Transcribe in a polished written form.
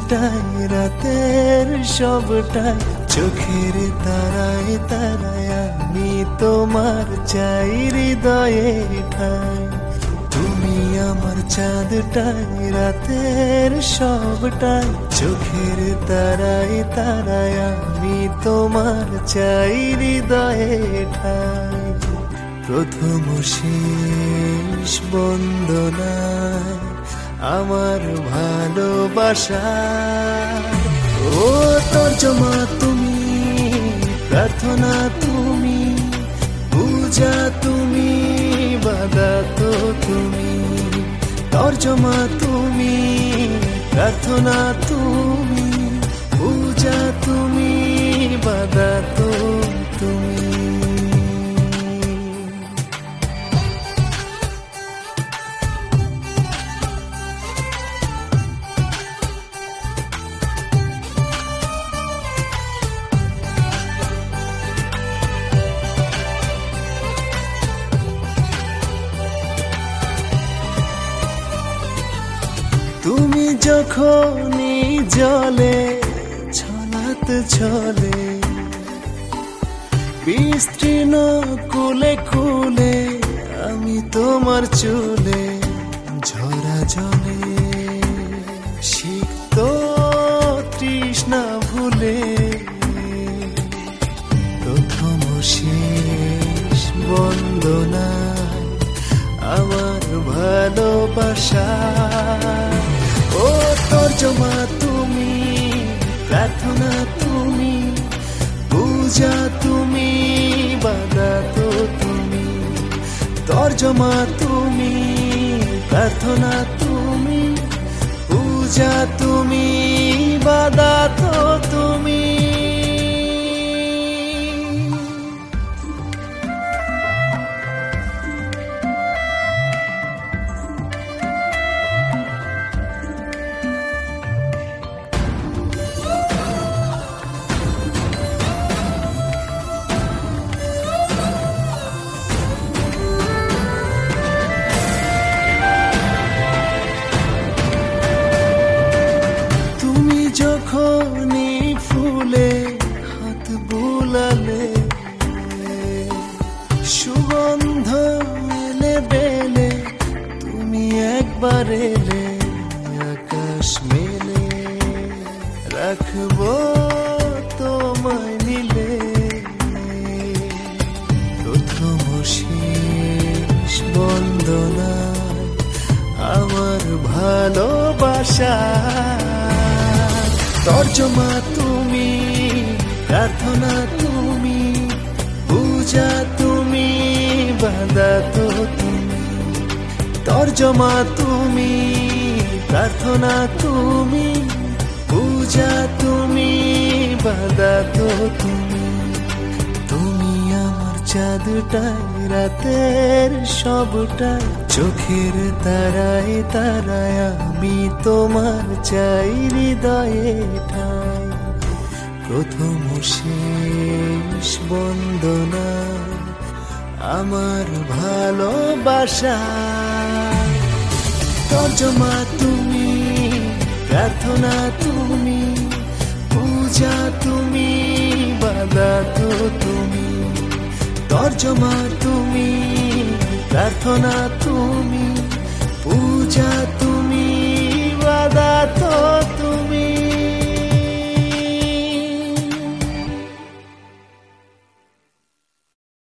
চাঁদটাই রাতের সবটাই, চোখের তারায় তারায় আমি তোমার চাই হৃদয়ে ঠাই। তুমি আমার চাঁদটাই রাতের সবটাই, চোখের তারায় তারায় আমি তোমার চাই হৃদয়ে ঠাই। প্রথম শেষ বন্দনায় আমার ভালোবাসা, ও তর্জমা তুমি, প্রার্থনা তুমি, পূজা তুমি, বাধা তো তুমি। তর্জমা তুমি, প্রার্থনা তুমি, পূজা তুমি, বাধা তো তুমি। তুমি যখনই জলে ছলাতে ছলে, বিস্তীর্ণ কুলে কুলে আমি তোমার চুলে, ঝরা জলে সিক্ত তৃষ্ণা ভুলে। প্রথম শেষ বন্দনা আমার ভালোবাসা, ও তর্জমা তুমি, প্রার্থনা তুমি, পূজা তুমি, বাধা তো তুমি। তর্জমা তুমি, প্রার্থনা তুমি, পূজা তুমি, বাধা তো তুমি। যখনই ফুলে হাত বুলালে, সুগন্ধ এলে বেলে তুমি একবার এলে, আকাশ মেলে রাখবো তোমায় নিলে। প্রথম শেষ বন্দনা আমার ভালোবাসা, তর্জমা তুমি, প্রার্থনা তুমি, পূজা তুমি, বাধা তো তুমি। তর্জমা তুমি, প্রার্থনা তুমি, পূজা তুমি, বাধা তো তুমি। তুমি আমার চাঁদটাই রাতের সবটাই, চোখের তারায় তারায় আমি তোমার চাই হৃদয়ে ঠাই। প্রথম শেষ বন্দনা আমার ভালোবাসা, তর্জমা তুমি, প্রার্থনা তুমি, পূজা তুমি, বাধা তো তুমি। তর্জমা তুমি, প্রার্থনা তুমি, পূজা